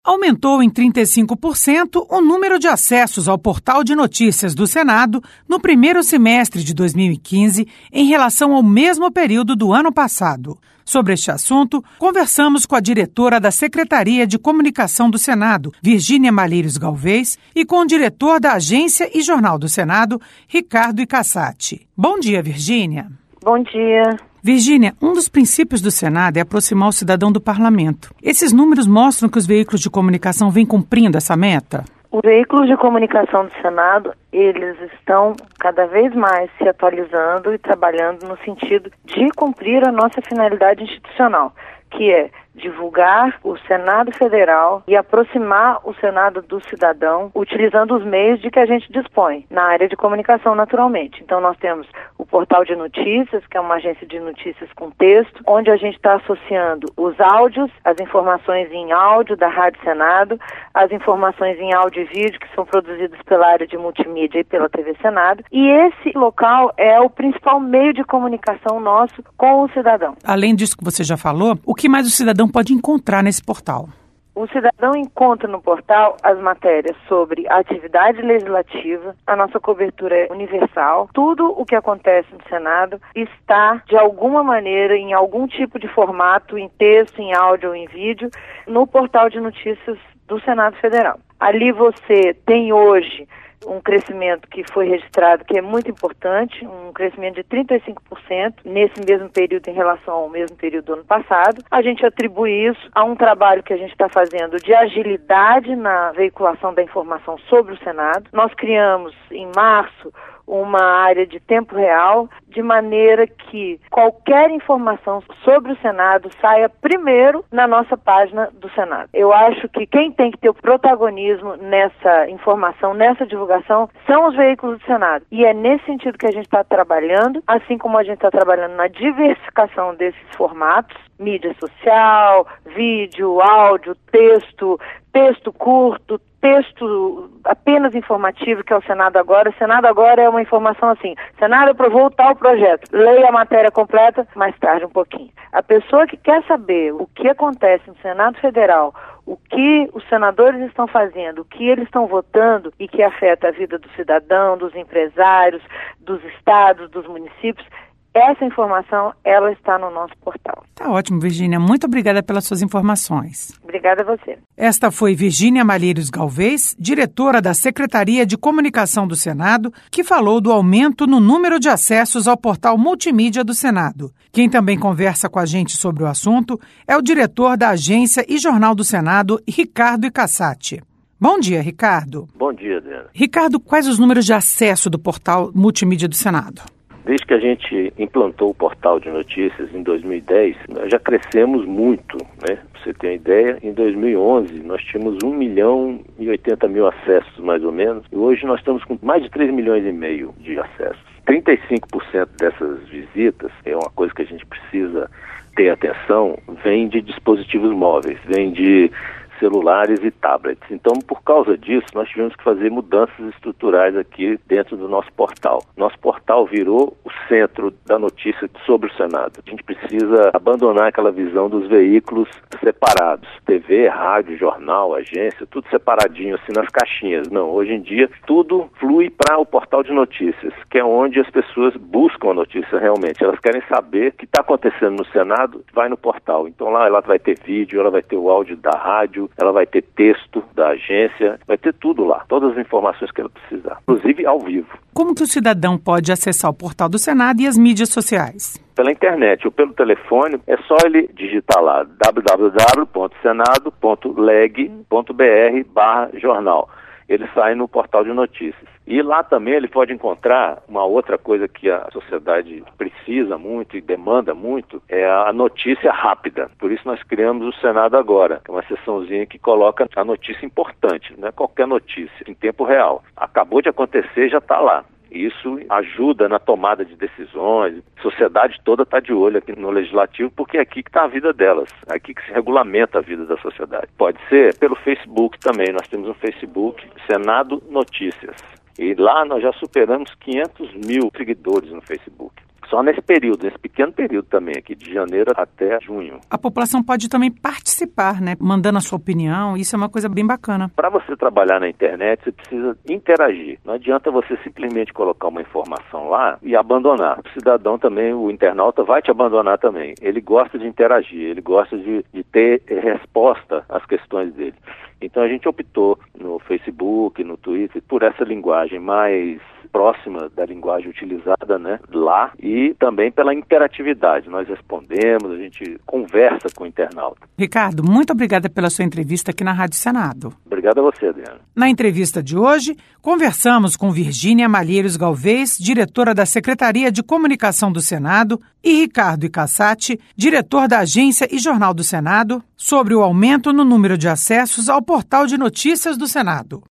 Aumentou em 35% o número de acessos ao portal de notícias do Senado no primeiro semestre de 2015 em relação ao mesmo período do ano passado. Sobre este assunto, conversamos com a diretora da Secretaria de Comunicação do Senado, Virgínia Malheiros Galvez, e com o diretor da Agência e Jornal do Senado, Ricardo Icasati. Bom dia, Virgínia. Bom dia. Virgínia, um dos princípios do Senado é aproximar o cidadão do parlamento. Esses números mostram que os veículos de comunicação vêm cumprindo essa meta? Os veículos de comunicação do Senado, eles estão cada vez mais se atualizando e trabalhando no sentido de cumprir a nossa finalidade institucional, que é divulgar o Senado Federal e aproximar o Senado do cidadão, utilizando os meios de que a gente dispõe, na área de comunicação, naturalmente. Então, nós temos o Portal de Notícias, que é uma agência de notícias com texto, onde a gente está associando os áudios, as informações em áudio da Rádio Senado, as informações em áudio e vídeo, que são produzidas pela área de multimídia e pela TV Senado. E esse local é o principal meio de comunicação nosso com o cidadão. Além disso que você já falou, o que mais o cidadão pode encontrar nesse portal? O cidadão encontra no portal as matérias sobre a atividade legislativa, a nossa cobertura é universal, tudo o que acontece no Senado está, de alguma maneira, em algum tipo de formato, em texto, em áudio ou em vídeo, no portal de notícias do Senado Federal. Ali você tem hoje um crescimento que foi registrado, que é muito importante, um crescimento de 35% nesse mesmo período em relação ao mesmo período do ano passado. A gente atribui isso a um trabalho que a gente está fazendo de agilidade na veiculação da informação sobre o Senado. Nós criamos, em março, uma área de tempo real, de maneira que qualquer informação sobre o Senado saia primeiro na nossa página do Senado. Eu acho que quem tem que ter o protagonismo nessa informação, nessa divulgação, são os veículos do Senado. E é nesse sentido que a gente está trabalhando, assim como a gente está trabalhando na diversificação desses formatos, mídia social, vídeo, áudio, texto curto, texto apenas informativo, que é o Senado Agora. O Senado Agora é uma informação assim: Senado aprovou tal projeto, leia a matéria completa mais tarde um pouquinho. A pessoa que quer saber o que acontece no Senado Federal, o que os senadores estão fazendo, o que eles estão votando e que afeta a vida do cidadão, dos empresários, dos estados, dos municípios, essa informação, ela está no nosso portal. Tá ótimo, Virgínia. Muito obrigada pelas suas informações. Obrigada a você. Esta foi Virgínia Malheiros Galvez, diretora da Secretaria de Comunicação do Senado, que falou do aumento no número de acessos ao portal multimídia do Senado. Quem também conversa com a gente sobre o assunto é o diretor da Agência e Jornal do Senado, Ricardo Icasati. Bom dia, Ricardo. Bom dia, Adriana. Ricardo, quais os números de acesso do portal multimídia do Senado? Desde que a gente implantou o portal de notícias em 2010, nós já crescemos muito, né? Para você ter uma ideia, em 2011 nós tínhamos 1.080.000 acessos, mais ou menos, e hoje nós estamos com mais de 3,5 milhões de acessos. 35% dessas visitas, é uma coisa que a gente precisa ter atenção, vem de dispositivos móveis, vem de celulares e tablets. Então, por causa disso, nós tivemos que fazer mudanças estruturais aqui dentro do nosso portal. Nosso portal virou o centro da notícia sobre o Senado. A gente precisa abandonar aquela visão dos veículos separados. TV, rádio, jornal, agência, tudo separadinho assim nas caixinhas. Não, hoje em dia tudo flui para o portal de notícias, que é onde as pessoas buscam a notícia realmente. Elas querem saber o que está acontecendo no Senado, vai no portal. Então lá ela vai ter vídeo, ela vai ter o áudio da rádio, ela vai ter texto da agência, vai ter tudo lá, todas as informações que ela precisar, inclusive ao vivo. Como que o cidadão pode acessar o portal do Senado e as mídias sociais? Pela internet ou pelo telefone, é só ele digitar lá www.senado.leg.br/jornal. Ele sai no portal de notícias. E lá também ele pode encontrar uma outra coisa que a sociedade precisa muito e demanda muito, é a notícia rápida. Por isso nós criamos o Senado Agora, que é uma seçãozinha que coloca a notícia importante, não é qualquer notícia, em tempo real. Acabou de acontecer, já está lá. Isso ajuda na tomada de decisões. A sociedade toda está de olho aqui no Legislativo, porque é aqui que está a vida delas, é aqui que se regulamenta a vida da sociedade. Pode ser pelo Facebook também, nós temos um Facebook, Senado Notícias. E lá nós já superamos 500 mil seguidores no Facebook. Só nesse período, nesse pequeno período também, aqui de janeiro até junho. A população pode também participar, né? Mandando a sua opinião, isso é uma coisa bem bacana. Para você trabalhar na internet, você precisa interagir. Não adianta você simplesmente colocar uma informação lá e abandonar. O cidadão também, o internauta, vai te abandonar também. Ele gosta de interagir, ele gosta de ter resposta às questões dele. Então a gente optou no Facebook, no Twitter, por essa linguagem mais próxima da linguagem utilizada, né, lá, e também pela interatividade. Nós respondemos, a gente conversa com o internauta. Ricardo, muito obrigada pela sua entrevista aqui na Rádio Senado. Obrigado a você, Adriana. Na entrevista de hoje, conversamos com Virgínia Malheiros Galvez, diretora da Secretaria de Comunicação do Senado, e Ricardo Icassati, diretor da Agência e Jornal do Senado, sobre o aumento no número de acessos ao portal de notícias do Senado.